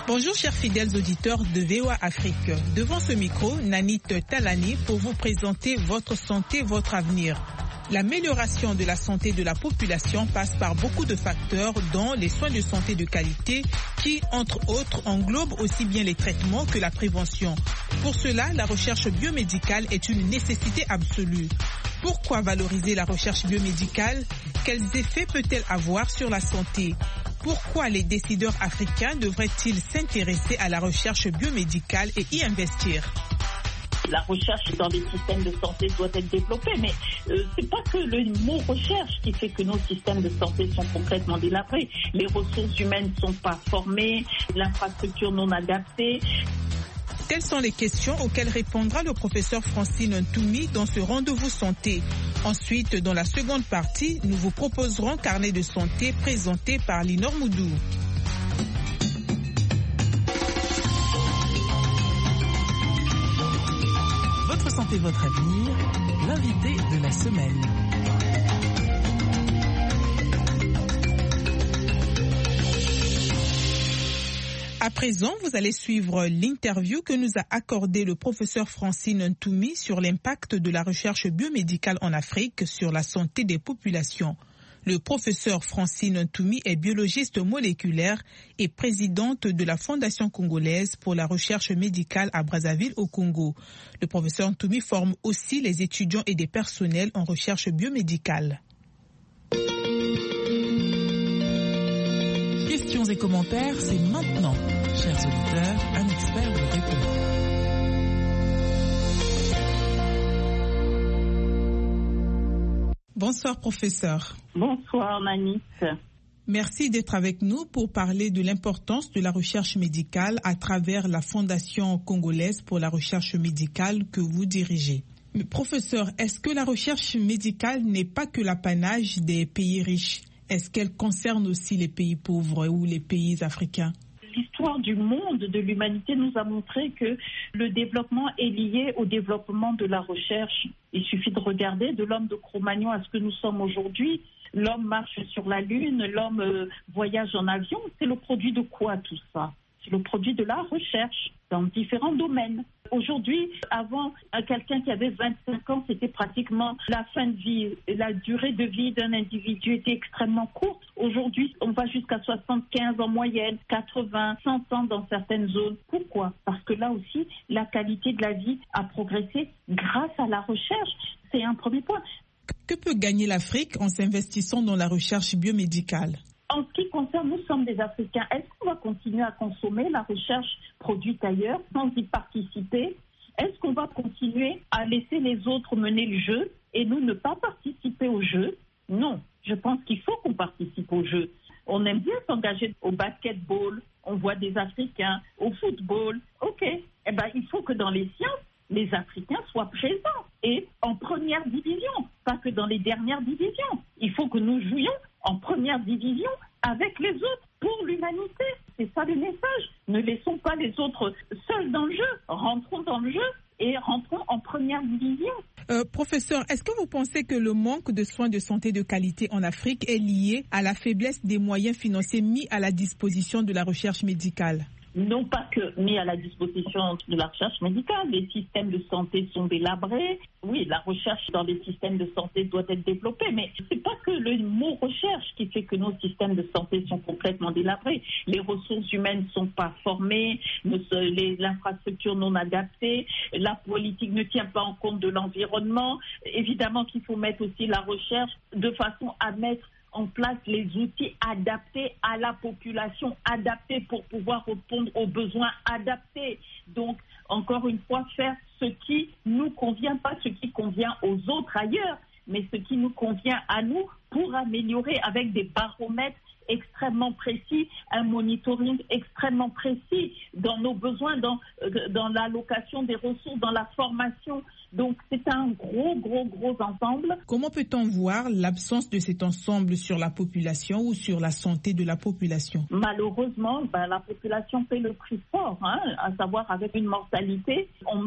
Bonjour chers fidèles auditeurs de VOA Afrique. Devant ce micro, Nanit Talani pour vous présenter Votre santé, votre avenir. L'amélioration de la santé de la population passe par beaucoup de facteurs, dont les soins de santé de qualité qui, entre autres, englobent aussi bien les traitements que la prévention. Pour cela, la recherche biomédicale est une nécessité absolue. Pourquoi valoriser la recherche biomédicale? Quels effets peut-elle avoir sur la santé? Pourquoi les décideurs africains devraient-ils s'intéresser à la recherche biomédicale et y investir? La recherche dans les systèmes de santé doit être développée, mais c'est pas que le mot recherche qui fait que nos systèmes de santé sont complètement délabrés. Les ressources humaines ne sont pas formées, l'infrastructure non adaptée. Telles sont les questions auxquelles répondra le professeur Francine Ntoumi dans ce rendez-vous santé. Ensuite, dans la seconde partie, nous vous proposerons Carnet de santé présenté par Linor Moudou. Votre santé, votre avenir, l'invité de la semaine. À présent, vous allez suivre l'interview que nous a accordé le professeur Francine Ntoumi sur l'impact de la recherche biomédicale en Afrique sur la santé des populations. Le professeur Francine Ntoumi est biologiste moléculaire et présidente de la Fondation congolaise pour la recherche médicale à Brazzaville au Congo. Le professeur Ntoumi forme aussi les étudiants et des personnels en recherche biomédicale. Questions et commentaires, c'est maintenant. Chers auditeurs, un expert vous répond. Bonsoir professeur. Bonsoir Nanit. Merci d'être avec nous pour parler de l'importance de la recherche médicale à travers la Fondation congolaise pour la recherche médicale que vous dirigez. Mais professeur, est-ce que la recherche médicale n'est pas que l'apanage des pays riches? Est-ce qu'elle concerne aussi les pays pauvres ou les pays africains? L'histoire du monde, de l'humanité, nous a montré que le développement est lié au développement de la recherche. Il suffit de regarder de l'homme de Cro-Magnon à ce que nous sommes aujourd'hui. L'homme marche sur la Lune, l'homme voyage en avion. C'est le produit de quoi tout ça? C'est le produit de la recherche dans différents domaines. Aujourd'hui, avant, quelqu'un qui avait 25 ans, c'était pratiquement la fin de vie. La durée de vie d'un individu était extrêmement courte. Aujourd'hui, on va jusqu'à 75 en moyenne, 80, 100 ans dans certaines zones. Pourquoi? Parce que là aussi, la qualité de la vie a progressé grâce à la recherche. C'est un premier point. Que peut gagner l'Afrique en s'investissant dans la recherche biomédicale? En ce qui concerne, nous sommes des Africains. Est-ce qu'on va continuer à consommer la recherche produite ailleurs sans y participer? Est-ce qu'on va continuer à laisser les autres mener le jeu et nous ne pas participer au jeu? Non, je pense qu'il faut qu'on participe au jeu. On aime bien s'engager au basketball, on voit des Africains, au football. Ok, eh ben, il faut que dans les sciences, les Africains soient présents et en première division, pas que dans les dernières divisions. Il faut que nous jouions en première division avec les autres pour l'humanité. C'est ça le message. Ne laissons pas les autres seuls dans le jeu. Rentrons dans le jeu et rentrons en première division. Professeur, est-ce que vous pensez que le manque de soins de santé de qualité en Afrique est lié à la faiblesse des moyens financiers mis à la disposition de la recherche médicale? Non pas que mis à la disposition de la recherche médicale, les systèmes de santé sont délabrés. Oui, la recherche dans les systèmes de santé doit être développée, mais c'est pas que le mot recherche qui fait que nos systèmes de santé sont complètement délabrés. Les ressources humaines ne sont pas formées, l'infrastructure non adaptée, la politique ne tient pas en compte de l'environnement. Évidemment qu'il faut mettre aussi la recherche de façon à mettre en place les outils adaptés à la population, adaptés pour pouvoir répondre aux besoins adaptés. Donc, encore une fois, faire ce qui nous convient, pas ce qui convient aux autres ailleurs, mais ce qui nous convient à nous pour améliorer avec des baromètres extrêmement précis, un monitoring extrêmement précis dans nos besoins, dans l'allocation des ressources, dans la formation. Donc, c'est un gros ensemble. Comment peut-on voir l'absence de cet ensemble sur la population ou sur la santé de la population? Malheureusement, la population paie le prix fort, à savoir avec une mortalité. On